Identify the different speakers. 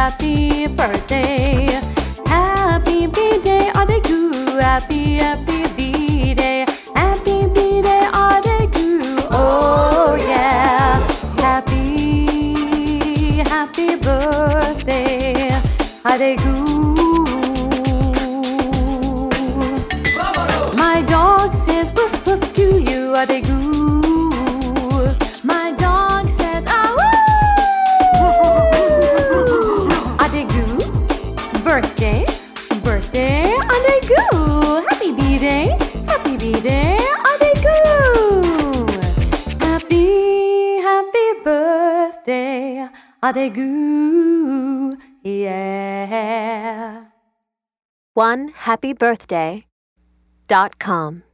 Speaker 1: happy birthday. Happy B-Day, adegu. Happy B-Day. Happy B-Day, adegu. Oh yeah. Happy birthday, adegu. My dog says woof woof to you, adegu. My dog says adegu. Birthday, adegu. Happy B-Day, adegu. Happy birthday, adegu. Yeah.
Speaker 2: OneHappyBirthday.com